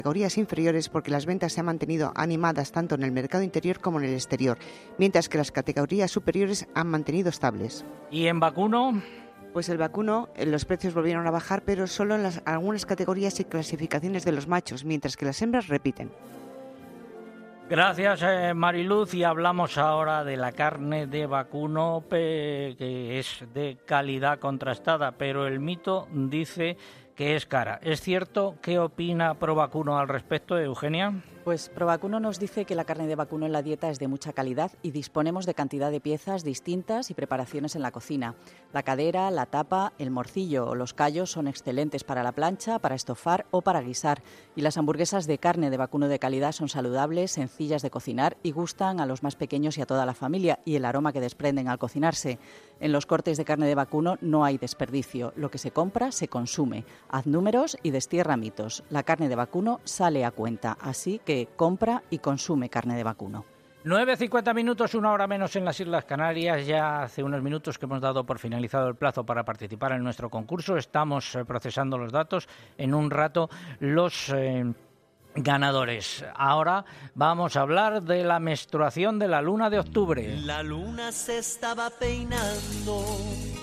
categorías inferiores porque las ventas se han mantenido animadas tanto en el mercado interior como en el exterior, mientras que las categorías superiores han mantenido estables. ¿Y en vacuno? Pues el vacuno, los precios volvieron a bajar, pero solo en algunas categorías y clasificaciones de los machos, mientras que las hembras repiten. Gracias, Mariluz. Y hablamos ahora de la carne de vacuno, que es de calidad contrastada, pero el mito dice que es cara. ¿Es cierto? ¿Qué opina Provacuno al respecto, Eugenia? Pues Provacuno nos dice que la carne de vacuno en la dieta es de mucha calidad y disponemos de cantidad de piezas distintas y preparaciones en la cocina. La cadera, la tapa, el morcillo o los callos son excelentes para la plancha, para estofar o para guisar. Y las hamburguesas de carne de vacuno de calidad son saludables, sencillas de cocinar y gustan a los más pequeños y a toda la familia, y el aroma que desprenden al cocinarse. En los cortes de carne de vacuno no hay desperdicio. Lo que se compra se consume. Haz números y destierra mitos. La carne de vacuno sale a cuenta, así que compra y consume carne de vacuno. 9:50 minutos, 1 hora menos en las Islas Canarias. Ya hace unos minutos que hemos dado por finalizado el plazo para participar en nuestro concurso. Estamos procesando los datos. En un rato los ganadores. Ahora vamos a hablar de la menstruación de la luna de octubre. La luna se estaba peinando